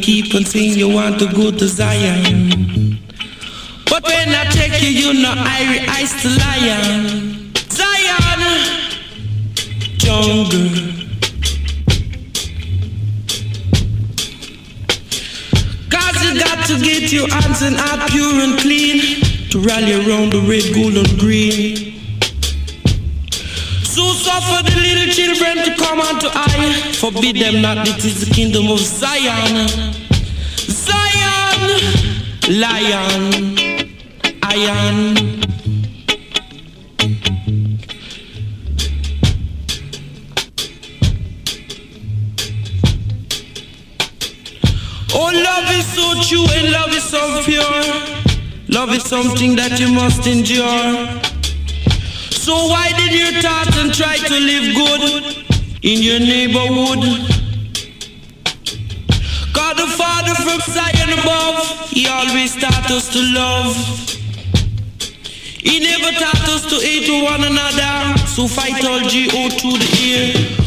keep on saying you want to go to Zion. But when I take you, you know I still lion. Zion, jungle. Cause you got to get your hands and heart pure and clean to rally around the red, gold and green. So suffer the little children to come unto I. Forbid them not, it is the kingdom of Zion. Zion, lion, iron. Oh, love is so true and love is so pure. Love is something that you must endure. So why did you start and try to live good in your neighborhood? God the Father from Zion above, He always taught us to love. He never taught us to hate one another. So fight all G.O. through the ear.